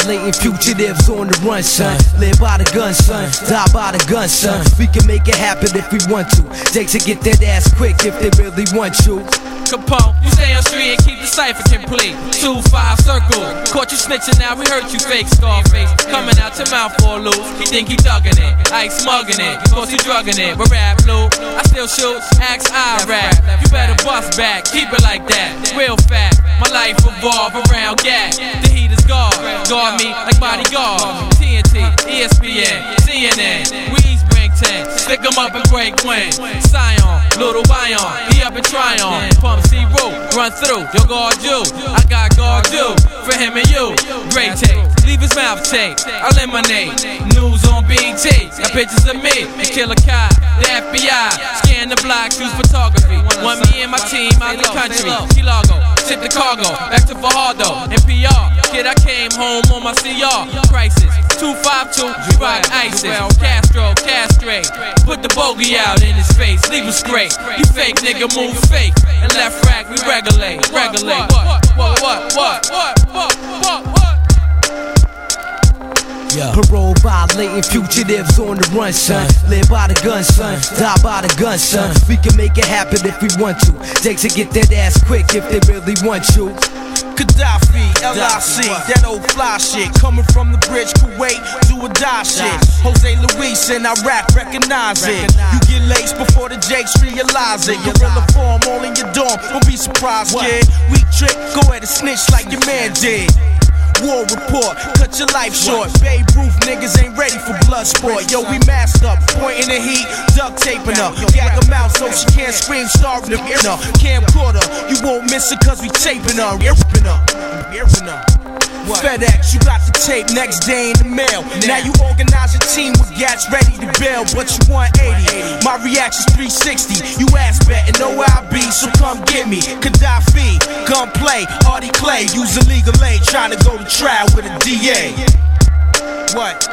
violating fugitives on the run, son. Live by the gun, son. Die by the gun, son. We can make it happen if we want to. They to get that ass quick if they really want you. Capone, you stay on street and keep the cipher complete. 2-5 circle, caught you snitching now, we hurt you fake Scarface. Coming out your mouth for a loop, he think he thuggin' it, Ike smuggin' it, cause he druggin' it. But rap loop, I still shoot, axe I rap. You better bust back, keep it like that. Real fact, my life revolve around gat. The heat is guard me like bodyguard. TNT, ESPN, CNN, we East Brington. Stick 'em up and break when. Scion, little Bion, he up and try on. Pump C-Root, run through, yo guard you. I got guard you, for him and you. Great tape, leave his mouth tape. I lemonade, news on BT. Got pictures of me, Killer Kai, the FBI. Scan the blocks, use photography. Want me and my team out the country. Key Largo, ship the cargo, back to Fajardo. NPR, kid I came home on my CR. Crisis, 252, you rock ISIS. Castro, castrate, put the bogey out in his face. Leave him straight, you fake nigga move fake. And left rack, we regulate. What? Yeah. Parole violating fugitives on the run, son. Live by the gun, son. Die by the gun, son. We can make it happen if we want to. They to get that ass quick if they really want you. Gaddafi, LIC, that old fly shit. Coming from the bridge, Kuwait, do or die shit. Jose Luis in Iraq, recognize it. You get laced before the Jakes realize it. Guerrilla form all in your dorm, don't be surprised, kid. Weak trick, go ahead and snitch like your man did. War report, cut your life short. Babe Ruth niggas ain't ready for blood sport. Yo, we masked up, pointing the heat, duct taping her. Gag her mouth so she can't scream, starving her. Camcorder, you won't miss her cause we taping her. FedEx, you got the tape next day in the mail. Now you organize your team with gats ready to bail, but you want 80. My reaction's 360. You ass betting, know where I be, so come get me. Gaddafi, gunplay, Artie Clay, use illegal aid, trying to go to trial with a DA. What?